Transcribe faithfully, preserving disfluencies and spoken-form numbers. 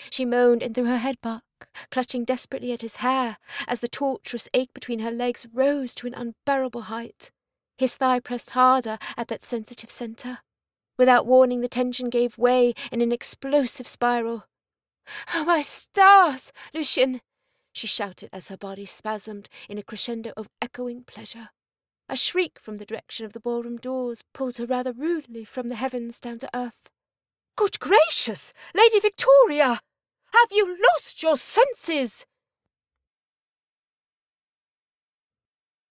She moaned and threw her head back, clutching desperately at his hair, as the torturous ache between her legs rose to an unbearable height. His thigh pressed harder at that sensitive centre. Without warning, the tension gave way in an explosive spiral. "Oh, my stars, Lucien!" she shouted as her body spasmed in a crescendo of echoing pleasure. A shriek from the direction of the ballroom doors pulled her rather rudely from the heavens down to earth. "Good gracious, Lady Victoria! Have you lost your senses?"